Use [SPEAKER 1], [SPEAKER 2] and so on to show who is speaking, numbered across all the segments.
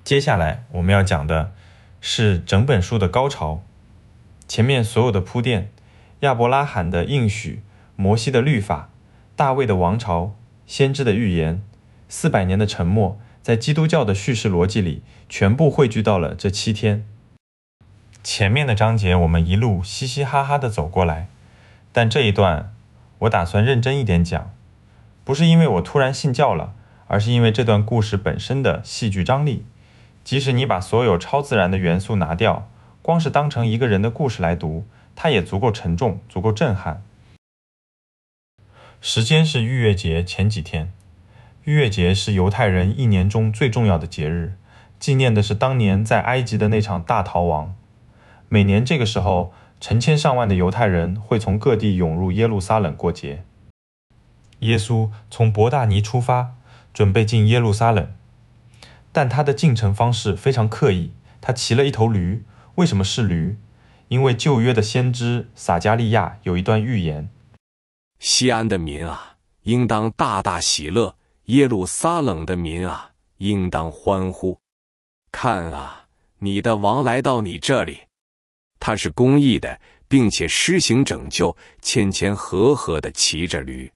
[SPEAKER 1] 接下来我们要讲的是整本书的高潮。前面所有的铺垫，亚伯拉罕的应许，摩西的律法，大卫的王朝，先知的预言，400年的沉默，在基督教的叙事逻辑里全部汇聚到了这7天。前面的章节我们一路嘻嘻哈哈地走过来，但这一段我打算认真一点讲，不是因为我突然信教了，而是因为这段故事本身的戏剧张力。即使你把所有超自然的元素拿掉，光是当成一个人的故事来读，它也足够沉重，足够震撼。时间是逾越节前几天。逾越节是犹太人一年中最重要的节日，纪念的是当年在埃及的那场大逃亡。每年这个时候，成千上万的犹太人会从各地涌入耶路撒冷过节。耶稣从伯大尼出发，准备进耶路撒冷，但他的进城方式非常刻意，他骑了一头驴。为什么是驴？因为旧约的先知撒迦利亚有一段预言：
[SPEAKER 2] 西安的民啊，应当大大喜乐；耶路撒冷的民啊，应当欢呼。看啊，你的王来到你这里，他是公义的，并且施行拯救，谦谦和和地骑着驴。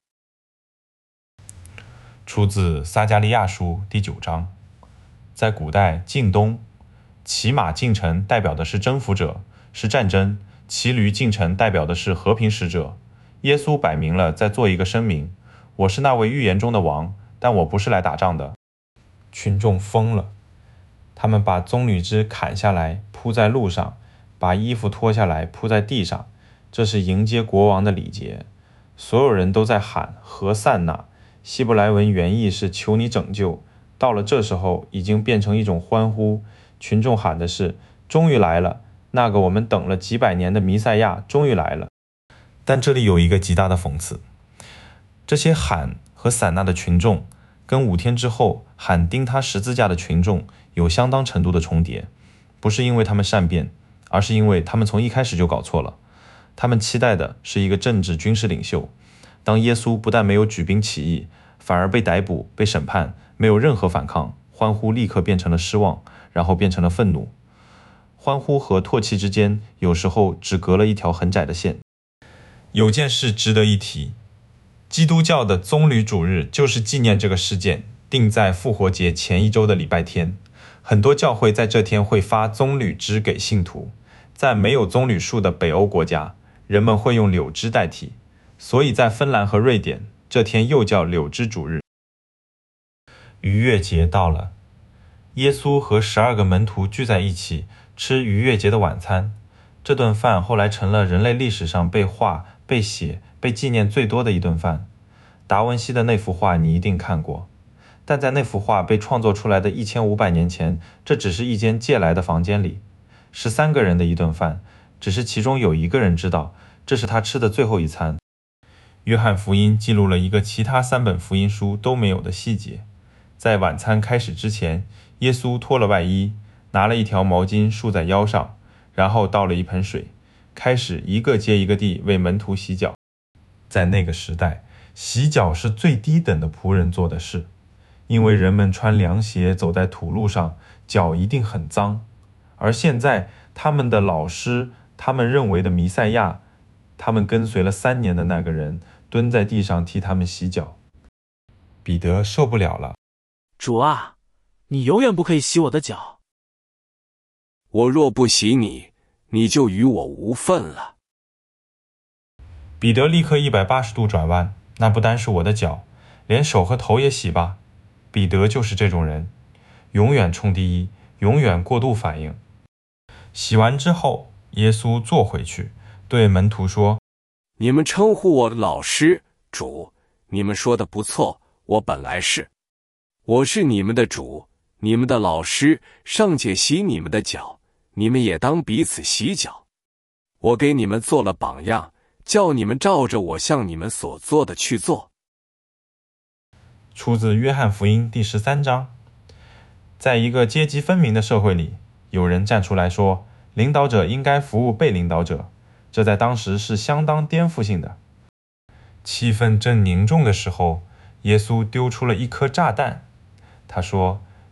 [SPEAKER 1] 出自撒迦利亚书第9章。在古代晋东，骑马进城代表的是征服者，是战争；骑驴进城代表的是和平使者。耶稣摆明了在做一个声明：我是那位预言中的王，但我不是来打仗的。群众疯了，他们把棕榈枝砍下来铺在路上，把衣服脱下来铺在地上，这是迎接国王的礼节。所有人都在喊何散那，希伯来文原意是求你拯救。到了这时候已经变成一种欢呼，群众喊的是终于来了，那个我们等了几百年的弥赛亚终于来了。但这里有一个极大的讽刺，这些喊和散那的群众跟5天之后喊钉他十字架的群众有相当程度的重叠，不是因为他们善变，而是因为他们从一开始就搞错了。他们期待的是一个政治军事领袖，当耶稣不但没有举兵起义，反而被逮捕被审判，没有任何反抗，欢呼立刻变成了失望，然后变成了愤怒。欢呼和唾弃之间有时候只隔了一条很窄的线。有件事值得一提，基督教的棕榈主日就是纪念这个事件，定在复活节前1周的礼拜天。很多教会在这天会发棕榈枝给信徒，在没有棕榈树的北欧国家，人们会用柳枝代替，所以在芬兰和瑞典，这天又叫柳枝主日。逾越节到了，耶稣和12个门徒聚在一起吃逾越节的晚餐。这顿饭后来成了人类历史上被画、被写、被纪念最多的一顿饭。达文西的那幅画你一定看过，但在那幅画被创作出来的1500年前，这只是一间借来的房间里，13个人的一顿饭，只是其中有1个人知道这是他吃的最后一餐。约翰福音记录了一个其他3本福音书都没有的细节。在晚餐开始之前，耶稣脱了外衣，拿了一条毛巾束在腰上，然后倒了一盆水，开始一个接一个地为门徒洗脚。在那个时代，洗脚是最低等的仆人做的事，因为人们穿凉鞋走在土路上，脚一定很脏。而现在他们的老师，他们认为的弥赛亚，他们跟随了3年的那个人，蹲在地上替他们洗脚。彼得受不了了，
[SPEAKER 3] 主啊，你永远不可以洗我的脚。
[SPEAKER 2] 我若不洗你，你就与我无分了。
[SPEAKER 1] 彼得立刻180度转弯，那不单是我的脚，连手和头也洗吧。彼得就是这种人，永远冲第一，永远过度反应。洗完之后，耶稣坐回去，对门徒说：
[SPEAKER 2] 你们称呼我老师、主，你们说的不错，我本来是。我是你们的主，你们的老师，尚且洗你们的脚，你们也当彼此洗脚。我给你们做了榜样，叫你们照着我向你们所做的去做。
[SPEAKER 1] 出自约翰福音第13章。在一个阶级分明的社会里，有人站出来说，领导者应该服务被领导者，这在当时是相当颠覆性的。气氛正凝重的时候，耶稣丢出了一颗炸弹。他说：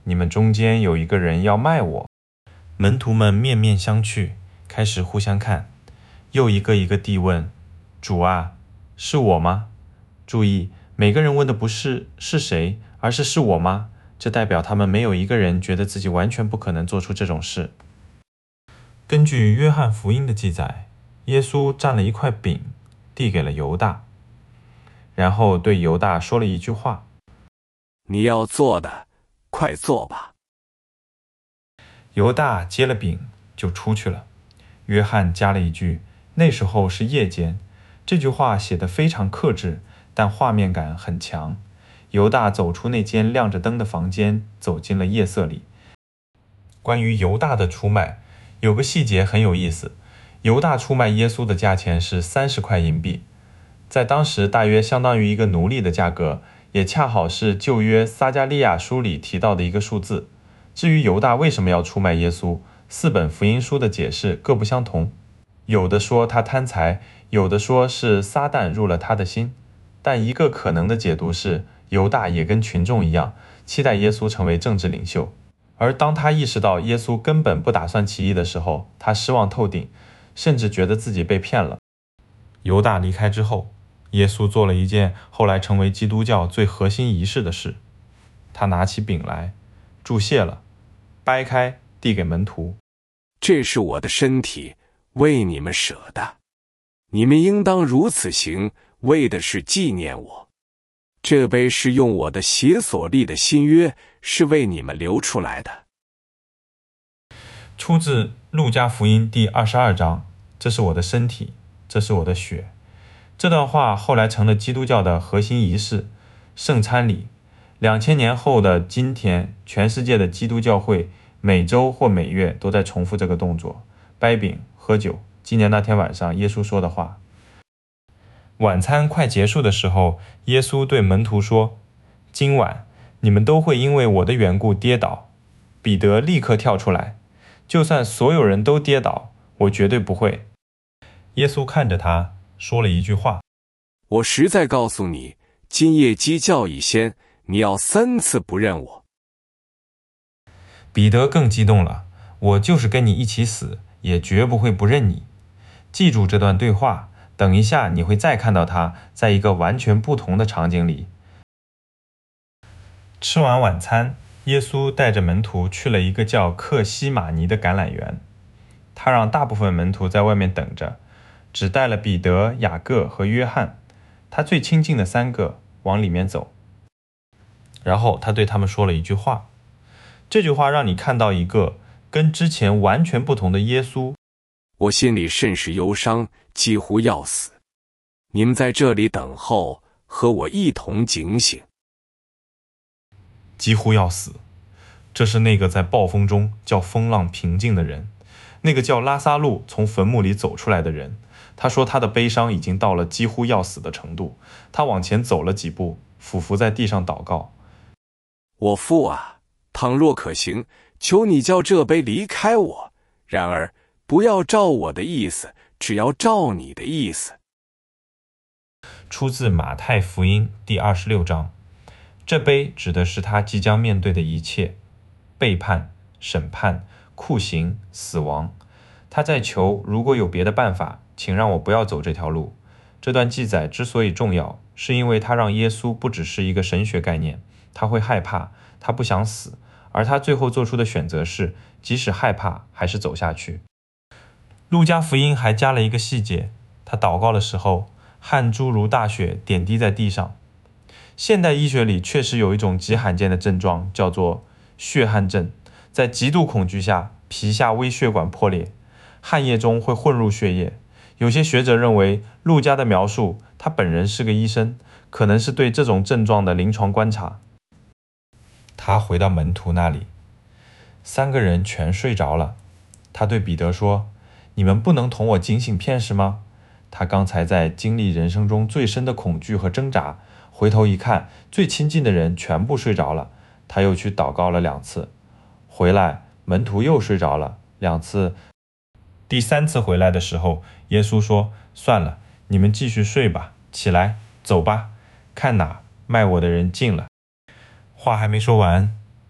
[SPEAKER 1] 你们中间有一个人要卖我。”门徒们面面相觑，开始互相看，又一个一个地问：“主啊，是我吗？”注意，每个人问的不是是谁，而是我吗？这代表他们没有一个人觉得自己完全不可能做出这种事。根据约翰福音的记载，耶稣蘸了一块饼，递给了犹大，然后对犹大说了一句话：“
[SPEAKER 2] 你要做的，快做吧。”
[SPEAKER 1] 犹大接了饼就出去了。约翰加了一句：“那时候是夜间。”这句话写得非常克制，但画面感很强。犹大走出那间亮着灯的房间，走进了夜色里。关于犹大的出卖，有个细节很有意思。犹大出卖耶稣的价钱是30块银币，在当时大约相当于一个奴隶的价格，也恰好是旧约撒迦利亚书里提到的一个数字。至于犹大为什么要出卖耶稣，4本福音书的解释各不相同。有的说他贪财，有的说是撒旦入了他的心。但一个可能的解读是，犹大也跟群众一样，期待耶稣成为政治领袖。而当他意识到耶稣根本不打算起义的时候，他失望透顶，甚至觉得自己被骗了。犹大离开之后，耶稣做了一件后来成为基督教最核心仪式的事。他拿起饼来，祝谢了，掰开递给门徒：“
[SPEAKER 2] 这是我的身体，为你们舍的，你们应当如此行，为的是纪念我。这杯是用我的血所立的新约，是为你们流出来的。”
[SPEAKER 1] 出自路加福音第22章，这是我的身体，这是我的血。这段话后来成了基督教的核心仪式，圣餐礼。2000年后的今天，全世界的基督教会每周或每月都在重复这个动作，掰饼、喝酒，纪念那天晚上耶稣说的话。晚餐快结束的时候，耶稣对门徒说：“今晚你们都会因为我的缘故跌倒。”彼得立刻跳出来：“就算所有人都跌倒，我绝对不会。”耶稣看着他，说了一句话：“
[SPEAKER 2] 我实在告诉你，今夜鸡叫以先，你要3次不认我。”
[SPEAKER 1] 彼得更激动了：“我就是跟你一起死，也绝不会不认你。”记住这段对话，等一下你会再看到他在一个完全不同的场景里。吃完晚餐，耶稣带着门徒去了一个叫克西马尼的橄榄园。他让大部分门徒在外面等着，只带了彼得、雅各和约翰，他最亲近的3个往里面走。然后他对他们说了一句话，这句话让你看到一个跟之前完全不同的耶稣。
[SPEAKER 2] 我心里甚是忧伤，几乎要死。你们在这里等候，和我一同警醒。
[SPEAKER 1] 几乎要死，这是那个在暴风中叫风浪平静的人，那个叫拉撒路从坟墓里走出来的人。他说他的悲伤已经到了几乎要死的程度，他往前走了几步，俯伏在地上祷告：“
[SPEAKER 2] 我父啊，倘若可行，求你叫这杯离开我，然而不要照我的意思，只要照你的意思。”
[SPEAKER 1] 出自马太福音第26章。这杯指的是他即将面对的一切：背叛、审判、酷刑、死亡。他在求，如果有别的办法，请让我不要走这条路。这段记载之所以重要，是因为他让耶稣不只是一个神学概念，他会害怕，他不想死，而他最后做出的选择是，即使害怕，还是走下去。路加福音还加了一个细节，他祷告的时候，汗珠如大雪点滴在地上。现代医学里确实有一种极罕见的症状，叫做血汗症。在极度恐惧下，皮下微血管破裂，汗液中会混入血液。有些学者认为，路加的描述，他本人是个医生，可能是对这种症状的临床观察。他回到门徒那里，3个人全睡着了。他对彼得说：“你们不能同我警醒片时吗？”他刚才在经历人生中最深的恐惧和挣扎，回头一看，最亲近的人全部睡着了。他又去祷告了2次，回来门徒又睡着了2次。第3次回来的时候，耶稣说：“算了，你们继续睡吧，起来，走吧，看哪，卖我的人近了。”话还没说完，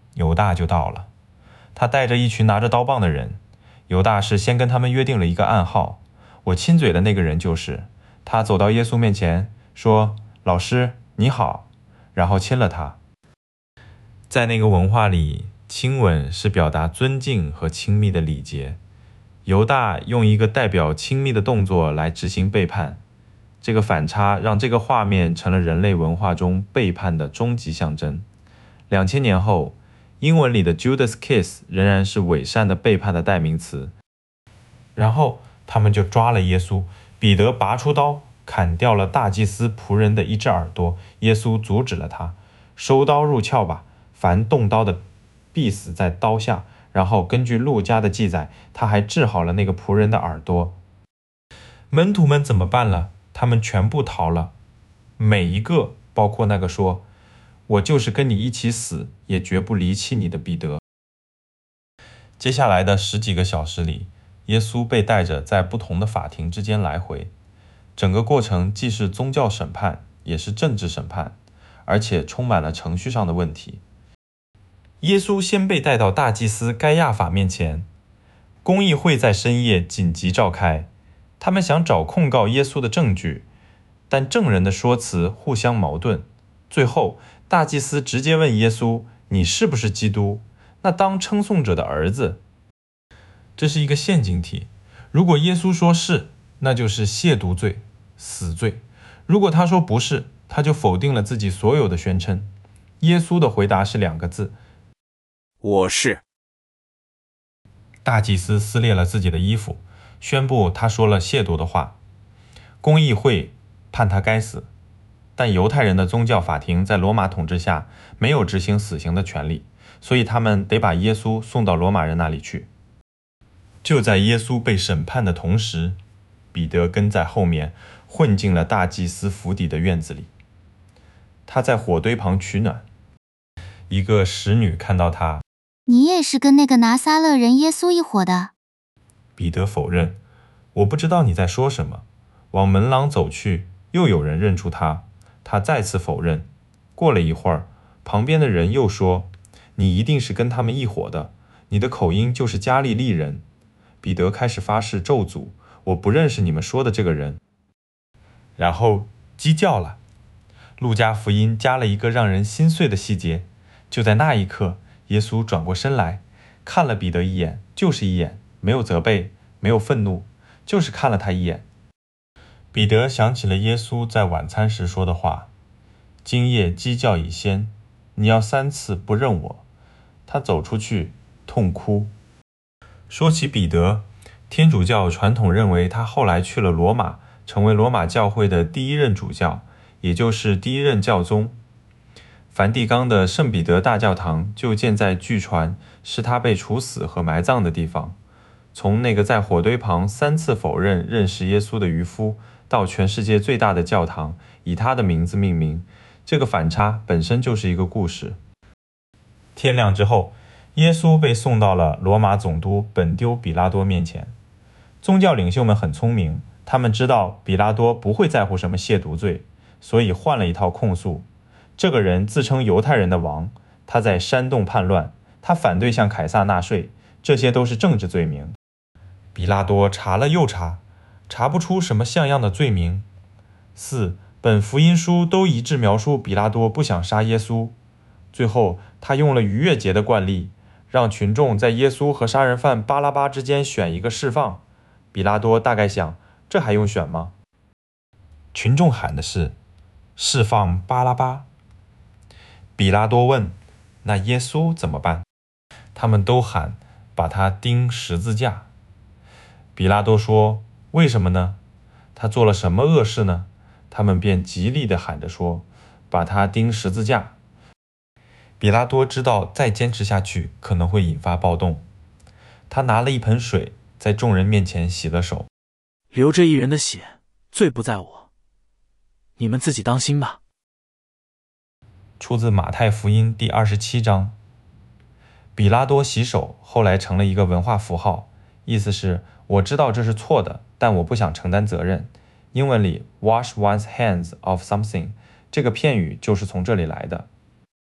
[SPEAKER 1] 犹大就到了。他带着一群拿着刀棒的人。犹大是先跟他们约定了一个暗号，我亲嘴的那个人就是。他走到耶稣面前说：老师你好，然后亲了他。在那个文化里，亲吻是表达尊敬和亲密的礼节。犹大用一个代表亲密的动作来执行背叛，这个反差让这个画面成了人类文化中背叛的终极象征。2000年后，英文里的 Judas Kiss 仍然是伪善的背叛的代名词。然后他们就抓了耶稣，彼得拔出刀砍掉了大祭司仆人的一只耳朵，耶稣阻止了他，收刀入鞘吧，凡动刀的必死在刀下。然后根据路加的记载，他还治好了那个仆人的耳朵。门徒们怎么办了？他们全部逃了，每一个，包括那个说我就是跟你一起死也绝不离弃你的彼得。接下来的10几个小时里，耶稣被带着在不同的法庭之间来回，整个过程既是宗教审判，也是政治审判，而且充满了程序上的问题。耶稣先被带到大祭司该亚法面前，公议会在深夜紧急召开，他们想找控告耶稣的证据，但证人的说辞互相矛盾。最后，大祭司直接问耶稣：你是不是基督？那当称颂者的儿子？这是一个陷阱题。如果耶稣说是，那就是亵渎罪，死罪；如果他说不是，他就否定了自己所有的宣称。耶稣的回答是2个字：
[SPEAKER 2] 我是。
[SPEAKER 1] 大祭司撕裂了自己的衣服，宣布他说了亵渎的话。公议会判他该死，但犹太人的宗教法庭在罗马统治下没有执行死刑的权利，所以他们得把耶稣送到罗马人那里去。就在耶稣被审判的同时，彼得跟在后面混进了大祭司府邸的院子里。他在火堆旁取暖，一个使女看到他，
[SPEAKER 4] 你也是跟那个拿撒勒人耶稣一伙的？
[SPEAKER 1] 彼得否认，我不知道你在说什么。往门廊走去，又有人认出他，他再次否认。过了一会儿，旁边的人又说，你一定是跟他们一伙的，你的口音就是加利利人。彼得开始发誓咒诅，我不认识你们说的这个人。然后鸡叫了。路加福音加了一个让人心碎的细节，就在那一刻，耶稣转过身来，看了彼得一眼，就是一眼，没有责备，没有愤怒，就是看了他一眼。彼得想起了耶稣在晚餐时说的话，今夜鸡叫已先，你要3次不认我。他走出去痛哭。说起彼得，天主教传统认为他后来去了罗马，成为罗马教会的第1任主教，也就是第1任教宗。梵蒂冈的圣彼得大教堂就建在据传是他被处死和埋葬的地方。从那个在火堆旁3次否认认识耶稣的渔夫，到全世界最大的教堂以他的名字命名，这个反差本身就是一个故事。天亮之后，耶稣被送到了罗马总督本丢比拉多面前。宗教领袖们很聪明，他们知道比拉多不会在乎什么亵渎罪，所以换了一套控诉。这个人自称犹太人的王，他在煽动叛乱，他反对向凯撒纳税，这些都是政治罪名。比拉多查了又查，查不出什么像样的罪名。4本福音书都一致描述比拉多不想杀耶稣。最后他用了逾越节的惯例，让群众在耶稣和杀人犯巴拉巴之间选一个释放。比拉多大概想，这还用选吗？群众喊的是释放巴拉巴。比拉多问，那耶稣怎么办？他们都喊把他钉十字架。比拉多说，为什么呢？他做了什么恶事呢？他们便极力地喊着说，把他钉十字架。比拉多知道再坚持下去可能会引发暴动，他拿了一盆水，在众人面前洗了手。
[SPEAKER 3] 流这一人的血，罪不在我，你们自己当心吧。
[SPEAKER 1] 出自马太福音第27章。比拉多洗手后来成了一个文化符号，意思是我知道这是错的，但我不想承担责任。英文里 wash one's hands of something 这个片语就是从这里来的。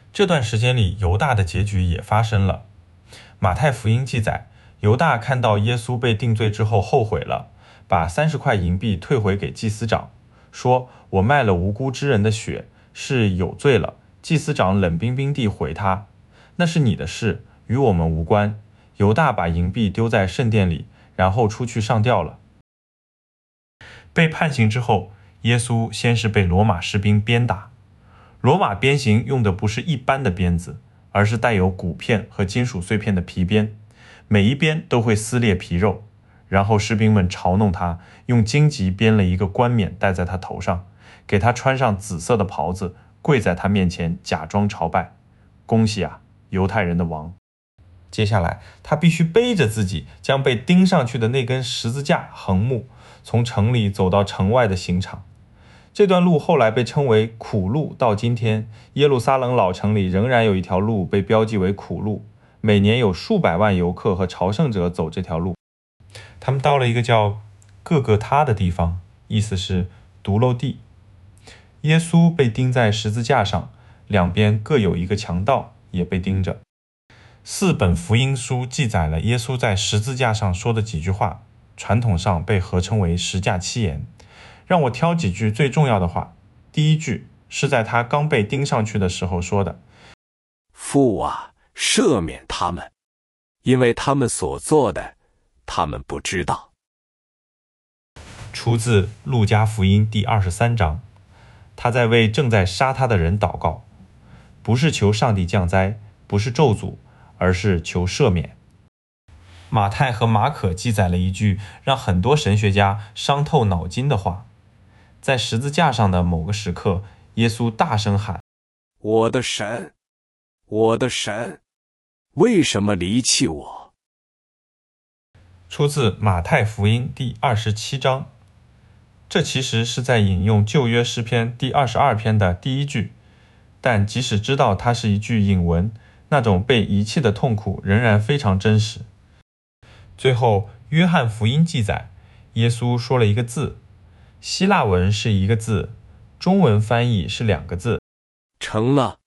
[SPEAKER 1] 这段时间里，犹大的结局也发生了。马太福音记载，犹大看到耶稣被定罪之后后悔了，把30块银币退回给祭司长，说：“我卖了无辜之人的血，是有罪了。”祭司长冷冰冰地回他：“那是你的事，与我们无关。”犹大把银币丢在圣殿里，然后出去上吊了。被判刑之后，耶稣先是被罗马士兵鞭打。罗马鞭刑用的不是一般的鞭子，而是带有骨片和金属碎片的皮鞭，每一鞭都会撕裂皮肉。然后士兵们嘲弄他，用荆棘编了一个冠冕戴在他头上，给他穿上紫色的袍子，跪在他面前假装朝拜。恭喜啊，犹太人的王！接下来他必须背着自己将被钉上去的那根十字架横木，从城里走到城外的刑场。这段路后来被称为苦路，到今天耶路撒冷老城里仍然有一条路被标记为苦路，每年有数百万游客和朝圣者走这条路。他们到了一个叫各个他的地方，意思是独漏地。耶稣被钉在十字架上，两边各有一个强盗也被钉着。4本福音书记载了耶稣在十字架上说的几句话，传统上被合称为十架七言。让我挑几句最重要的话。第一句是在他刚被钉上去的时候说的：“
[SPEAKER 2] 父啊，赦免他们，因为他们所做的，他们不知道。”
[SPEAKER 1] 出自路加福音第23章。他在为正在杀他的人祷告，不是求上帝降灾，不是咒诅，而是求赦免。马太和马可记载了一句让很多神学家伤透脑筋的话：在十字架上的某个时刻，耶稣大声喊：“
[SPEAKER 2] 我的神，我的神，为什么离弃我？”
[SPEAKER 1] 出自马太福音第27章。这其实是在引用旧约诗篇第22篇的第一句，但即使知道它是一句引文，那种被遗弃的痛苦仍然非常真实。最后，约翰福音记载，耶稣说了一个字，希腊文是一个字，中文翻译是2个字，
[SPEAKER 2] 成了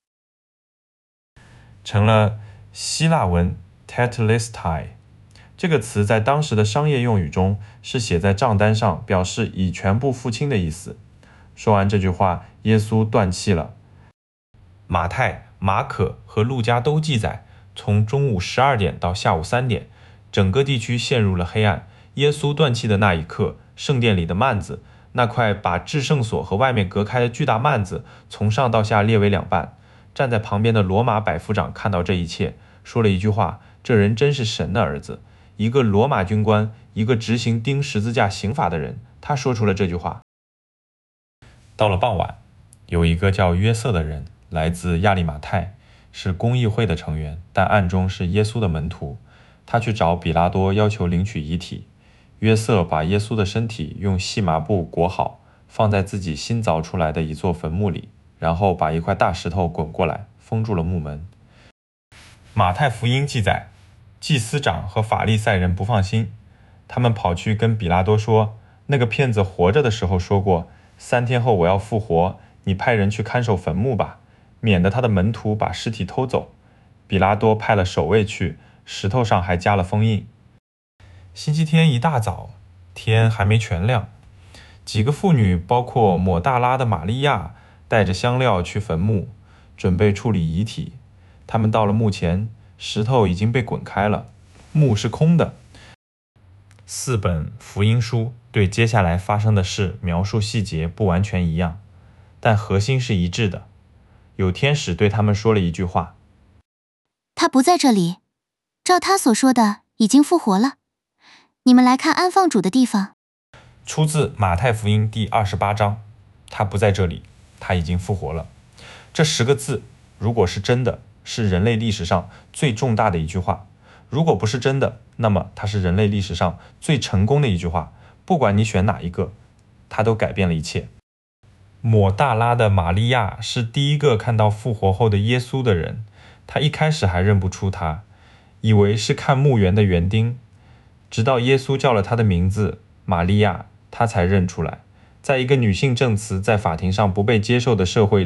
[SPEAKER 1] 希腊文 tetelestai。这个词在当时的商业用语中是写在账单上，表示已全部付清的意思。说完这句话，耶稣断气了。马太、马可和路加都记载，从中午12点到下午3点，整个地区陷入了黑暗。耶稣断气的那一刻，圣殿里的幔子，那块把至圣所和外面隔开的巨大幔子，从上到下裂为2半。站在旁边的罗马百夫长看到这一切，说了一句话：“这人真是神的儿子。”一个罗马军官，一个执行钉十字架刑罚的人，他说出了这句话。到了傍晚，有一个叫约瑟的人，来自亚利马太，是公议会的成员，但暗中是耶稣的门徒。他去找比拉多，要求领取遗体。约瑟把耶稣的身体用细麻布裹好，放在自己新凿出来的一座坟墓里，然后把一块大石头滚过来，封住了墓门。马太福音记载，祭司长和法利赛人不放心，他们跑去跟比拉多说，那个骗子活着的时候说过，3天后我要复活，你派人去看守坟墓吧，免得他的门徒把尸体偷走。比拉多派了守卫去，石头上还加了封印。星期天一大早，天还没全亮，几个妇女，包括抹大拉的玛利亚，带着香料去坟墓，准备处理遗体。他们到了墓前，石头已经被滚开了，墓是空的。4本福音书对接下来发生的事描述细节不完全一样，但核心是一致的。有天使对他们说了一句话：“
[SPEAKER 4] 他不在这里，照他所说的，已经复活了。你们来看安放主的地方。”
[SPEAKER 1] 出自马太福音第28章，他不在这里，他已经复活了。这10个字，如果是真的，是人类历史上最重大的一句话；如果不是真的，那么它是人类历史上最成功的一句话。不管你选哪一个，它都改变了一切。抹大拉的玛利亚是第一个看到复活后的耶稣的人，她一开始还认不出他，以为是看墓园的园丁，直到耶稣叫了她的名字玛利亚，她才认出来。在一个女性证词在法庭上不被接受的社会里，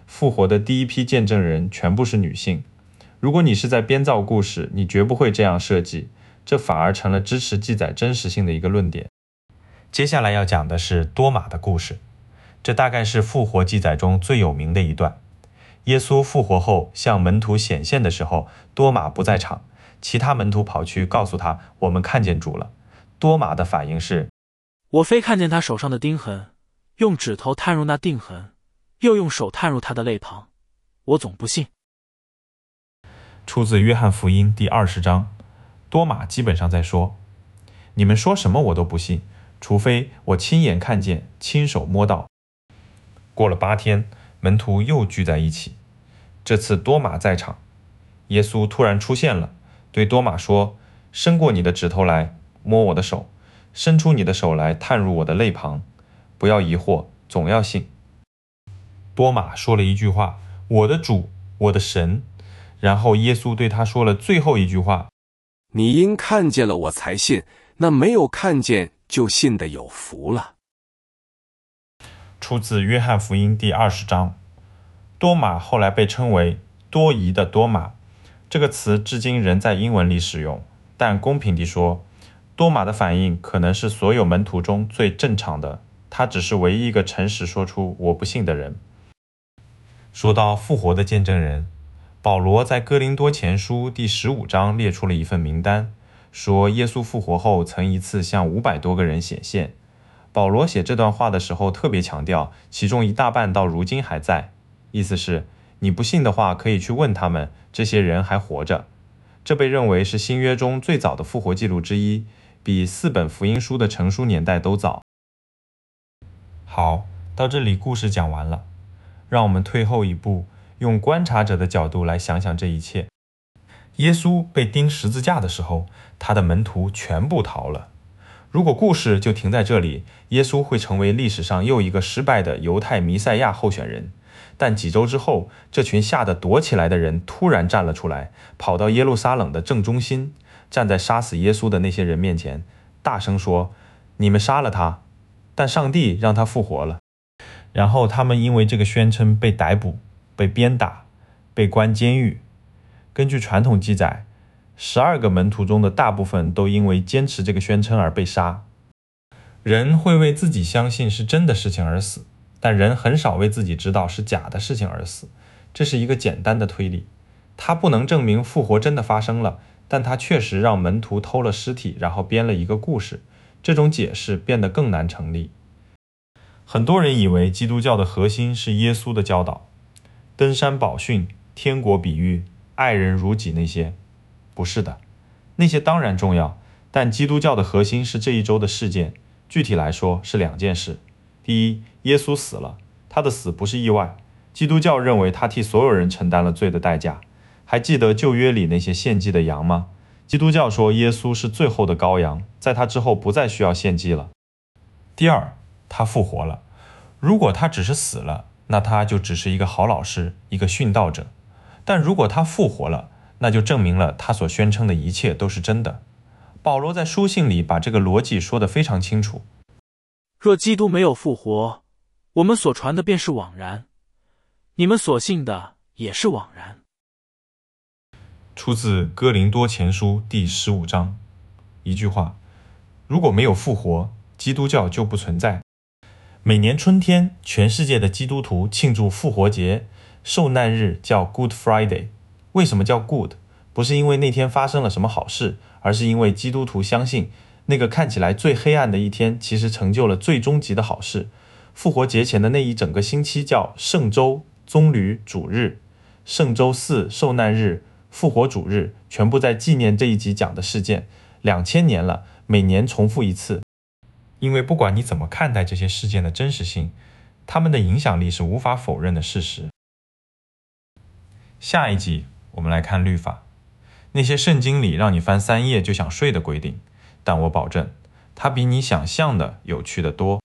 [SPEAKER 1] 复活的第一批见证人全部是女性。如果你是在编造故事，你绝不会这样设计，这反而成了支持记载真实性的一个论点。接下来要讲的是多马的故事，这大概是复活记载中最有名的一段。耶稣复活后向门徒显现的时候，多马不在场，其他门徒跑去告诉他，我们看见主了。多马的反应是，
[SPEAKER 3] 我非看见他手上的钉痕，用指头探入那钉痕，又用手探入他的肋旁，我总不信。
[SPEAKER 1] 出自约翰福音第20章。多马基本上在说，你们说什么我都不信，除非我亲眼看见，亲手摸到。过了8天，门徒又聚在一起，这次多马在场。耶稣突然出现了，对多马说，伸过你的指头来摸我的手，伸出你的手来探入我的肋旁，不要疑惑，总要信。多马说了一句话，我的主，我的神。然后耶稣对他说了最后一句话，
[SPEAKER 2] 你因看见了我才信，那没有看见就信的有福了。
[SPEAKER 1] 出自约翰福音第20章。多马后来被称为多疑的多马，这个词至今仍在英文里使用，但公平地说，多马的反应可能是所有门徒中最正常的，他只是唯一一个诚实说出我不信的人。说到复活的见证人，保罗在哥林多前书第15章列出了一份名单，说耶稣复活后曾一次向500多个人显现。保罗写这段话的时候特别强调，其中一大半到如今还在，意思是你不信的话可以去问他们，这些人还活着。这被认为是新约中最早的复活记录之一，比4本福音书的成书年代都早。好，到这里故事讲完了，让我们退后一步，用观察者的角度来想想这一切。耶稣被钉十字架的时候，他的门徒全部逃了。如果故事就停在这里，耶稣会成为历史上又一个失败的犹太弥赛亚候选人。但几周之后，这群吓得躲起来的人突然站了出来，跑到耶路撒冷的正中心，站在杀死耶稣的那些人面前，大声说，你们杀了他，但上帝让他复活了。然后他们因为这个宣称被逮捕，被鞭打，被关监狱。根据传统记载，12个门徒中的大部分都因为坚持这个宣称而被杀。人会为自己相信是真的事情而死，但人很少为自己知道是假的事情而死。这是一个简单的推理，它不能证明复活真的发生了，但它确实让门徒偷了尸体，然后编了一个故事。这种解释变得更难成立。很多人以为基督教的核心是耶稣的教导，登山宝训、天国比喻、爱人如己那些。不是的，那些当然重要，但基督教的核心是这一周的事件，具体来说是2件事。第一，耶稣死了，他的死不是意外，基督教认为他替所有人承担了罪的代价。还记得旧约里那些献祭的羊吗？基督教说耶稣是最后的羔羊，在他之后不再需要献祭了。第二，他复活了。如果他只是死了，那他就只是一个好老师，一个殉道者。但如果他复活了，那就证明了他所宣称的一切都是真的。保罗在书信里把这个逻辑说得非常清楚。
[SPEAKER 3] 若基督没有复活，我们所传的便是枉然，你们所信的也是枉然。
[SPEAKER 1] 出自哥林多前书第15章。一句话，如果没有复活，基督教就不存在。每年春天，全世界的基督徒庆祝复活节，受难日叫 Good Friday。为什么叫 Good？ 不是因为那天发生了什么好事，而是因为基督徒相信，那个看起来最黑暗的一天，其实成就了最终极的好事。复活节前的那一整个星期叫圣周、棕榈、主日。圣周4、受难日、复活主日，全部在纪念这一集讲的事件。2000年了，每年重复一次。因为不管你怎么看待这些事件的真实性，他们的影响力是无法否认的事实。下一集我们来看律法，那些圣经里让你翻3页就想睡的规定，但我保证，它比你想象的有趣得多。